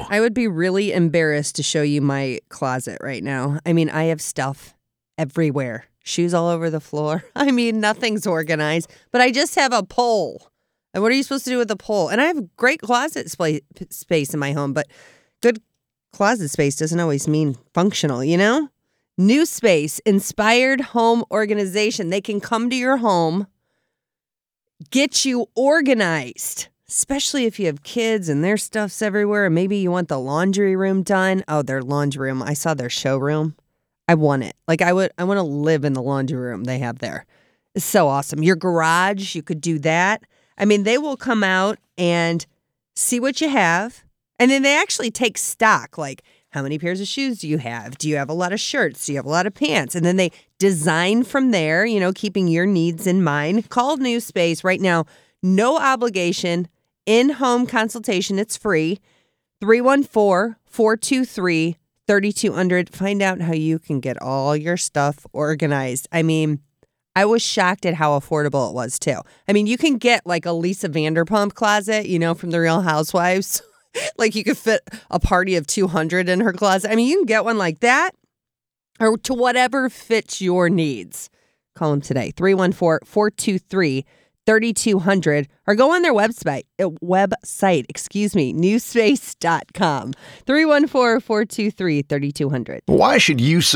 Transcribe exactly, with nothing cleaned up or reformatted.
I would be really embarrassed to show you my closet right now. I mean, I have stuff everywhere. Shoes all over the floor. I mean, nothing's organized, but I just have a pole. And what are you supposed to do with a pole? And I have great closet spa- space in my home, but good closet space doesn't always mean functional, you know? New Space, inspired home organization. They can come to your home, get you organized, especially if you have kids and their stuff's everywhere. And maybe you want the laundry room done. Oh, their laundry room. I saw their showroom. I want it. Like I would, I want to live in the laundry room they have there. It's so awesome. Your garage, you could do that. I mean, they will come out and see what you have. And then they actually take stock, like how many pairs of shoes do you have? Do you have a lot of shirts? Do you have a lot of pants? And then they design from there, you know, keeping your needs in mind. Call New Space right now. No obligation. In-home consultation. It's free. three one four, four two three, three two zero zero. Find out how you can get all your stuff organized. I mean, I was shocked at how affordable it was, too. I mean, you can get like a Lisa Vanderpump closet, you know, from the Real Housewives. Like you could fit a party of two hundred in her closet. I mean, you can get one like that or to whatever fits your needs. Call them today, three one four, four two three, three two zero zero, or go on their website, uh, website, excuse me, new space dot com, three one four, four two three, three two zero zero. Why should you